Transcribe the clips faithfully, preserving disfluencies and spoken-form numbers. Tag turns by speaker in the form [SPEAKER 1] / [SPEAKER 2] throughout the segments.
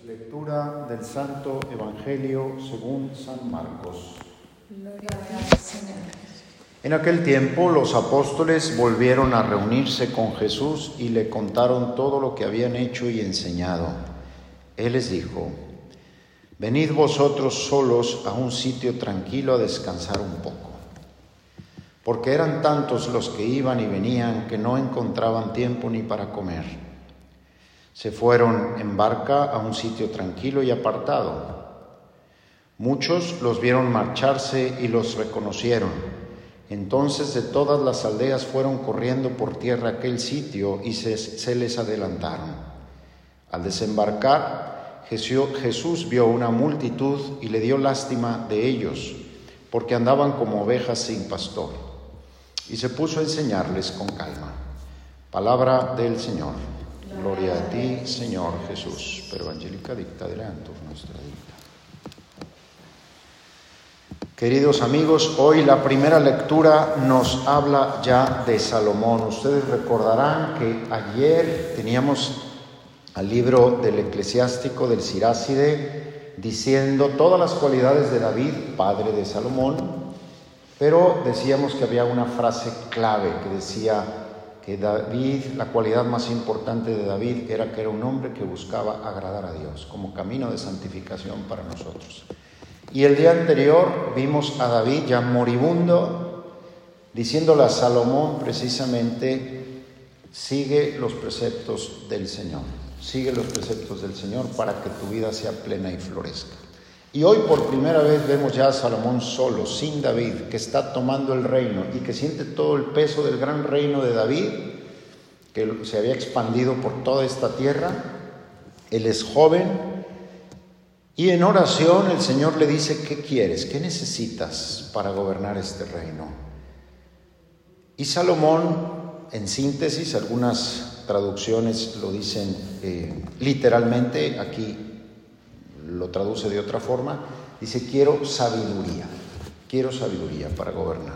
[SPEAKER 1] Lectura del Santo Evangelio según San Marcos.
[SPEAKER 2] Gloria a ti, Señor.
[SPEAKER 1] En aquel tiempo los apóstoles volvieron a reunirse con Jesús y le contaron todo lo que habían hecho y enseñado. Él les dijo: venid vosotros solos a un sitio tranquilo a descansar un poco. Porque eran tantos los que iban y venían que no encontraban tiempo ni para comer. Se fueron en barca a un sitio tranquilo y apartado. Muchos los vieron marcharse y los reconocieron. Entonces de todas las aldeas fueron corriendo por tierra a aquel sitio y se, se les adelantaron. Al desembarcar, Jesús vio una multitud y le dio lástima de ellos, porque andaban como ovejas sin pastor, y se puso a enseñarles con calma. Palabra del Señor. Gloria a ti, Señor Jesús. Per Evangelica dicta adelanto nuestra dicta. Queridos amigos, hoy la primera lectura nos habla ya de Salomón. Ustedes recordarán que ayer teníamos al libro del Eclesiástico del Siráside diciendo todas las cualidades de David, padre de Salomón, pero decíamos que había una frase clave que decía que David, la cualidad más importante de David era que era un hombre que buscaba agradar a Dios como camino de santificación para nosotros. Y el día anterior vimos a David ya moribundo, diciéndole a Salomón precisamente: sigue los preceptos del Señor, sigue los preceptos del Señor para que tu vida sea plena y florezca. Y hoy por primera vez vemos ya a Salomón solo, sin David, que está tomando el reino y que siente todo el peso del gran reino de David, que se había expandido por toda esta tierra. Él es joven y en oración el Señor le dice: ¿qué quieres? ¿Qué necesitas para gobernar este reino? Y Salomón, en síntesis, algunas traducciones lo dicen eh, literalmente, aquí lo traduce de otra forma, dice: quiero sabiduría, quiero sabiduría para gobernar.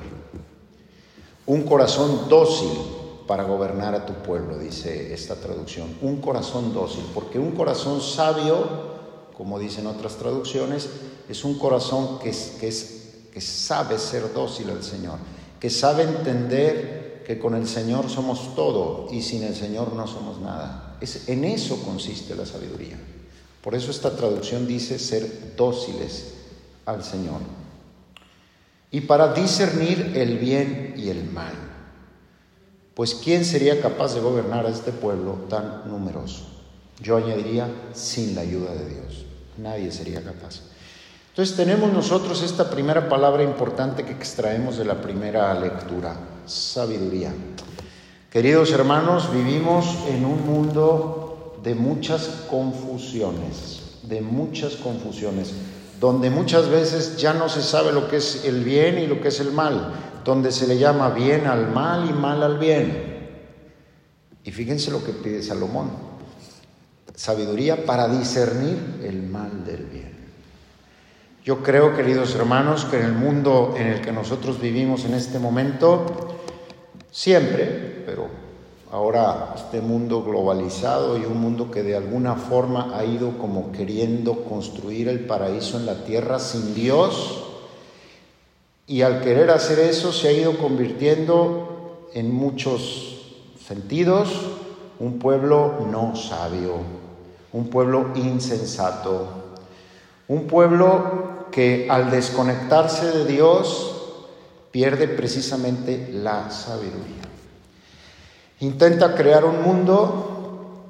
[SPEAKER 1] Un corazón dócil para gobernar a tu pueblo, dice esta traducción. Un corazón dócil, porque un corazón sabio, como dicen otras traducciones, es un corazón que, es, que, es, que sabe ser dócil al Señor, que sabe entender que con el Señor somos todo y sin el Señor no somos nada. Es, en eso consiste la sabiduría. Por eso esta traducción dice ser dóciles al Señor. Y para discernir el bien y el mal. Pues ¿quién sería capaz de gobernar a este pueblo tan numeroso? Yo añadiría, sin la ayuda de Dios. Nadie sería capaz. Entonces tenemos nosotros esta primera palabra importante que extraemos de la primera lectura: sabiduría. Queridos hermanos, vivimos en un mundo de muchas confusiones, de muchas confusiones, donde muchas veces ya no se sabe lo que es el bien y lo que es el mal, donde se le llama bien al mal y mal al bien. Y fíjense lo que pide Salomón: sabiduría para discernir el mal del bien. Yo creo, queridos hermanos, que en el mundo en el que nosotros vivimos en este momento, siempre, pero ahora este mundo globalizado y un mundo que de alguna forma ha ido como queriendo construir el paraíso en la tierra sin Dios, y al querer hacer eso se ha ido convirtiendo en muchos sentidos un pueblo no sabio, un pueblo insensato, un pueblo que al desconectarse de Dios pierde precisamente la sabiduría. Intenta crear un mundo,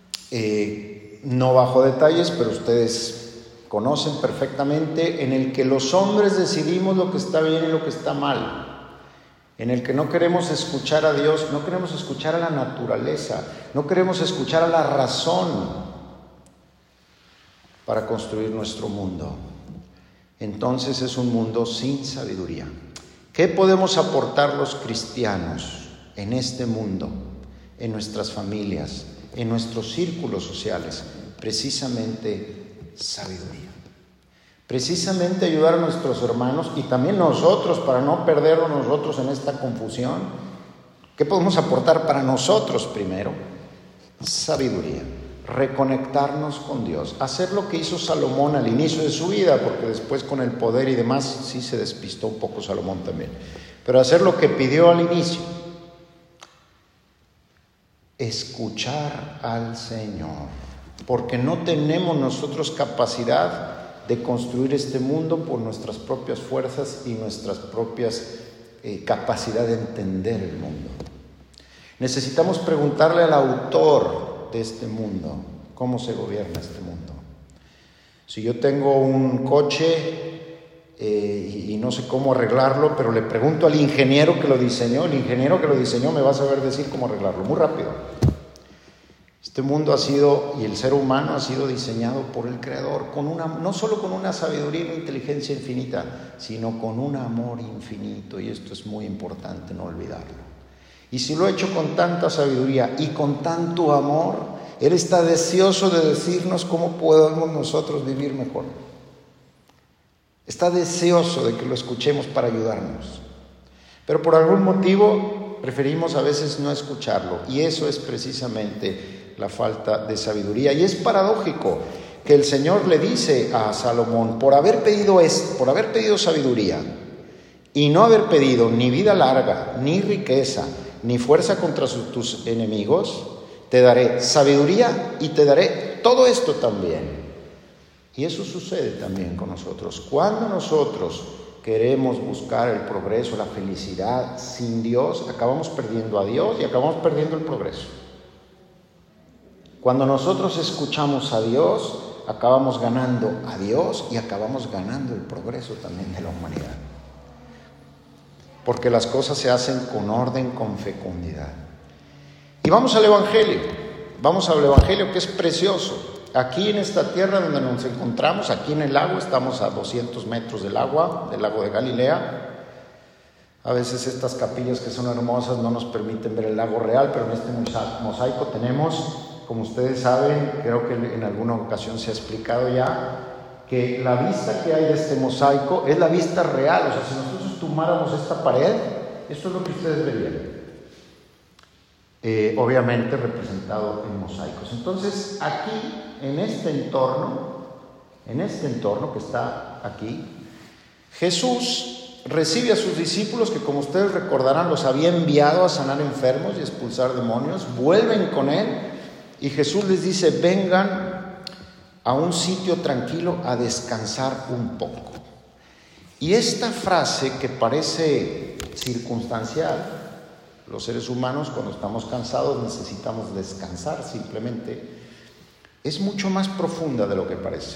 [SPEAKER 1] eh, no bajo detalles, pero ustedes conocen perfectamente, en el que los hombres decidimos lo que está bien y lo que está mal, en el que no queremos escuchar a Dios, no queremos escuchar a la naturaleza, no queremos escuchar a la razón para construir nuestro mundo. Entonces es un mundo sin sabiduría. ¿Qué podemos aportar los cristianos en este mundo, en nuestras familias, en nuestros círculos sociales? Precisamente sabiduría. Precisamente ayudar a nuestros hermanos y también nosotros, para no perdernos nosotros en esta confusión. ¿Qué podemos aportar para nosotros primero? Sabiduría. reconectarnos con Dios, hacer lo que hizo Salomón al inicio de su vida, porque después con el poder y demás sí se despistó un poco Salomón también, pero hacer lo que pidió al inicio, escuchar al Señor, porque no tenemos nosotros capacidad de construir este mundo por nuestras propias fuerzas y nuestras propias eh, capacidad de entender el mundo. Necesitamos preguntarle al autor de este mundo cómo se gobierna este mundo. Si yo tengo un coche eh, y, y no sé cómo arreglarlo, pero le pregunto al ingeniero que lo diseñó, el ingeniero que lo diseñó me va a saber decir cómo arreglarlo, muy rápido. Este mundo ha sido, y el ser humano ha sido diseñado por el Creador, con una, no solo con una sabiduría y una inteligencia infinita, sino con un amor infinito, y esto es muy importante no olvidarlo. Y si lo ha hecho con tanta sabiduría y con tanto amor, Él está deseoso de decirnos cómo podemos nosotros vivir mejor. Está deseoso de que lo escuchemos para ayudarnos. Pero por algún motivo preferimos a veces no escucharlo, y eso es precisamente la falta de sabiduría. Y es paradójico que el Señor le dice a Salomón, por haber pedido esto, por haber pedido sabiduría y no haber pedido ni vida larga, ni riqueza, ni fuerza contra sus, tus enemigos, te daré sabiduría y te daré todo esto también. Y eso sucede también con nosotros. Cuando nosotros queremos buscar el progreso, la felicidad sin Dios, acabamos perdiendo a Dios y acabamos perdiendo el progreso. Cuando nosotros escuchamos a Dios, acabamos ganando a Dios y acabamos ganando el progreso también de la humanidad. Porque las cosas se hacen con orden, con fecundidad. Y vamos al Evangelio, vamos al Evangelio que es precioso. Aquí en esta tierra donde nos encontramos, aquí en el lago, estamos a doscientos metros del agua, del lago de Galilea. A veces estas capillas que son hermosas no nos permiten ver el lago real, pero en este mosaico tenemos, como ustedes saben, creo que en alguna ocasión se ha explicado ya, que la vista que hay de este mosaico es la vista real. O sea, si nosotros tomáramos esta pared, esto es lo que ustedes verían. Eh, obviamente representado en mosaicos. Entonces, aquí, en este entorno, en este entorno que está aquí, Jesús recibe a sus discípulos que, como ustedes recordarán, los había enviado a sanar enfermos y expulsar demonios. Vuelven con él y Jesús les dice, vengan a un sitio tranquilo a descansar un poco. Y esta frase que parece circunstancial, los seres humanos cuando estamos cansados necesitamos descansar simplemente, es mucho más profunda de lo que parece.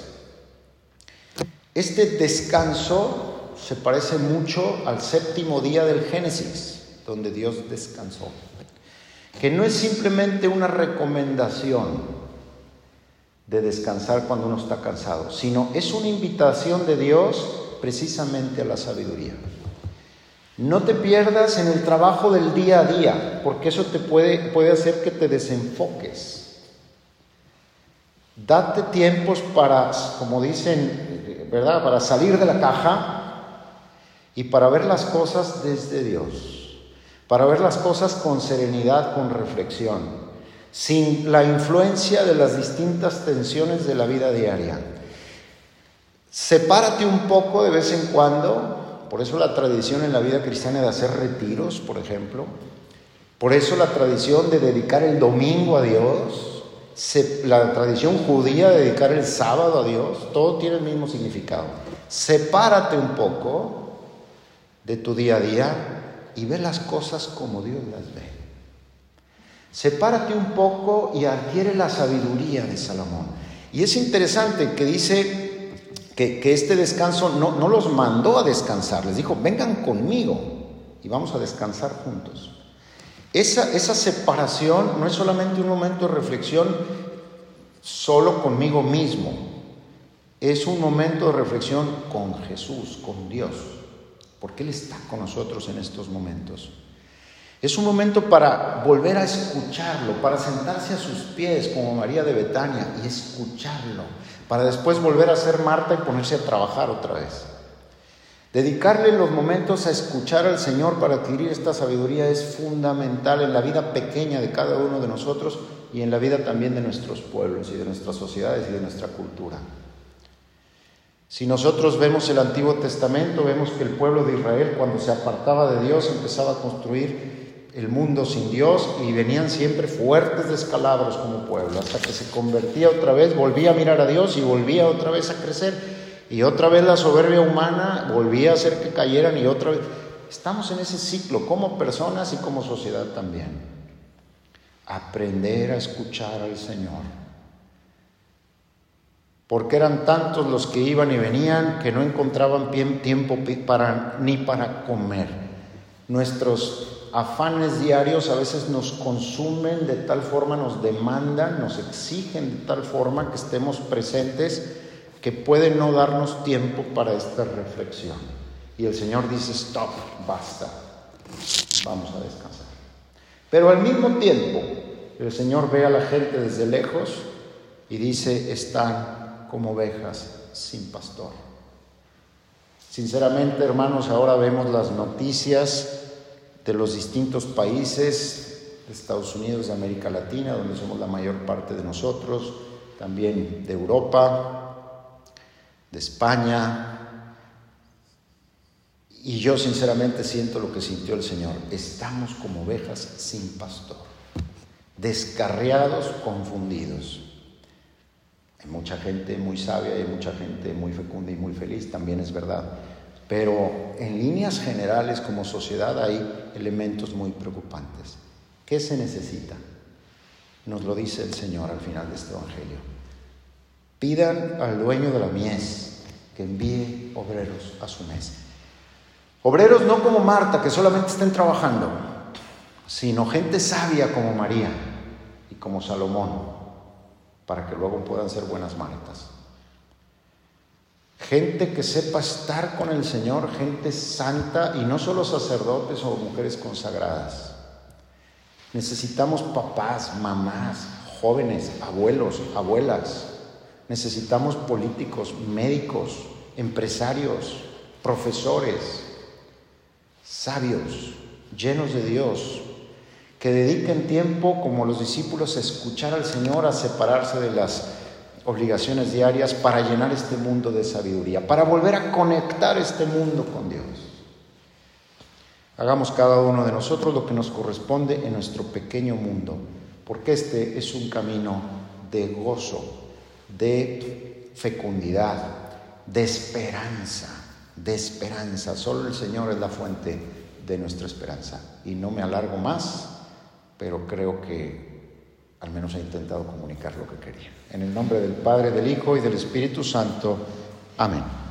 [SPEAKER 1] Este descanso se parece mucho al séptimo día del Génesis, donde Dios descansó, que no es simplemente una recomendación de descansar cuando uno está cansado, sino es una invitación de Dios precisamente a la sabiduría. No te pierdas en el trabajo del día a día, porque eso te puede, puede hacer que te desenfoques. Date tiempos para, como dicen, ¿verdad?, para salir de la caja y para ver las cosas desde Dios, para ver las cosas con serenidad, con reflexión, sin la influencia de las distintas tensiones de la vida diaria. Sepárate un poco de vez en cuando. Por eso la tradición en la vida cristiana de hacer retiros, por ejemplo. Por eso la tradición de dedicar el domingo a Dios. La tradición judía de dedicar el sábado a Dios. Todo tiene el mismo significado. Sepárate un poco de tu día a día y ve las cosas como Dios las ve. Sepárate un poco y adquiere la sabiduría de Salomón. Y es interesante que dice que, que este descanso no, no los mandó a descansar. Les dijo, vengan conmigo y vamos a descansar juntos. Esa, esa separación no es solamente un momento de reflexión solo conmigo mismo. Es un momento de reflexión con Jesús, con Dios, porque Él está con nosotros en estos momentos. Es un momento para volver a escucharlo, para sentarse a sus pies como María de Betania y escucharlo, para después volver a ser Marta y ponerse a trabajar otra vez. Dedicarle los momentos a escuchar al Señor para adquirir esta sabiduría es fundamental en la vida pequeña de cada uno de nosotros y en la vida también de nuestros pueblos y de nuestras sociedades y de nuestra cultura. Si nosotros vemos el Antiguo Testamento, vemos que el pueblo de Israel, cuando se apartaba de Dios, empezaba a construir el mundo sin Dios y venían siempre fuertes descalabros como pueblo, hasta que se convertía otra vez, volvía a mirar a Dios y volvía otra vez a crecer, y otra vez la soberbia humana volvía a hacer que cayeran, y otra vez. Estamos en ese ciclo como personas y como sociedad también. Aprender a escuchar al Señor. Porque eran tantos los que iban y venían que no encontraban tiempo para, ni para comer. Nuestros afanes diarios a veces nos consumen de tal forma, nos demandan, nos exigen de tal forma que estemos presentes, que pueden no darnos tiempo para esta reflexión. Y el Señor dice: stop, basta, vamos a descansar. Pero al mismo tiempo, el Señor ve a la gente desde lejos y dice: están como ovejas sin pastor. Sinceramente, hermanos, ahora vemos las noticias de los distintos países de Estados Unidos, de América Latina, donde somos la mayor parte de nosotros, también de Europa, de España, y yo sinceramente siento lo que sintió el Señor. Estamos como ovejas sin pastor, descarriados, confundidos. Hay mucha gente muy sabia, hay mucha gente muy fecunda y muy feliz, también es verdad. Pero en líneas generales como sociedad hay elementos muy preocupantes. ¿Qué se necesita? Nos lo dice el Señor al final de este Evangelio. Pidan al dueño de la mies que envíe obreros a su mies. Obreros no como Marta, que solamente estén trabajando, sino gente sabia como María y como Salomón, para que luego puedan ser buenas Martas. Gente que sepa estar con el Señor, gente santa, y no solo sacerdotes o mujeres consagradas. Necesitamos papás, mamás, jóvenes, abuelos, abuelas. Necesitamos políticos, médicos, empresarios, profesores, sabios, llenos de Dios, que dediquen tiempo, como los discípulos, a escuchar al Señor, a separarse de las obligaciones diarias para llenar este mundo de sabiduría, para volver a conectar este mundo con Dios. Hagamos cada uno de nosotros lo que nos corresponde en nuestro pequeño mundo, porque este es un camino de gozo, de fecundidad, de esperanza, de esperanza. Solo el Señor es la fuente de nuestra esperanza. Y no me alargo más, pero creo que al menos he intentado comunicar lo que quería. En el nombre del Padre, del Hijo y del Espíritu Santo. Amén.